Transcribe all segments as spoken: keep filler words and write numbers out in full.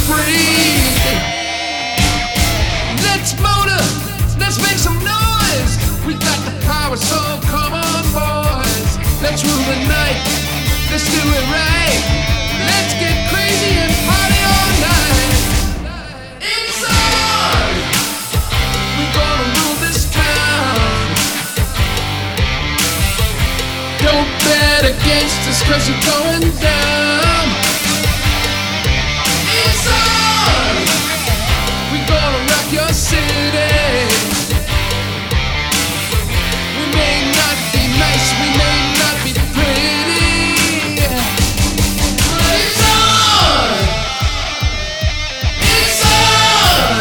free. Let's motor, let's make some noise. We got the power, so come on, boys. Let's rule the night, let's do it right. Let's get crazy and party all night. It's on, we're gonna rule this town. Don't bet against us, cause you're going down. It's on, we're gonna rock your city. We may not be nice, we may not be pretty, but it's on, it's on.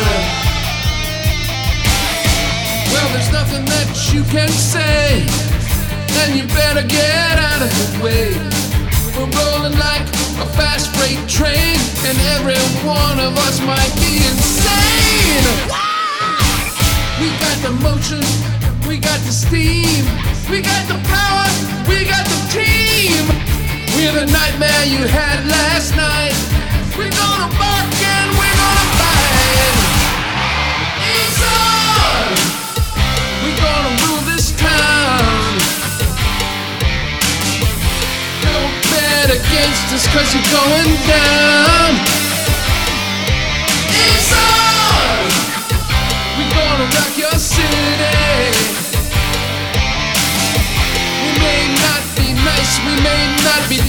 Well, there's nothing that you can say, and you better get out of the way. We're rolling like a fast freight train, and every one of us might be insane. We got the motion, we got the steam, we got the power, we got the team. We're the nightmare you had last night. We're gonna bark and we're gonna fight. It's on, we're gonna rule this town. Don't bet against us, cause you're going down. It's on, we're gonna rock your city. We may not be nice, we may not be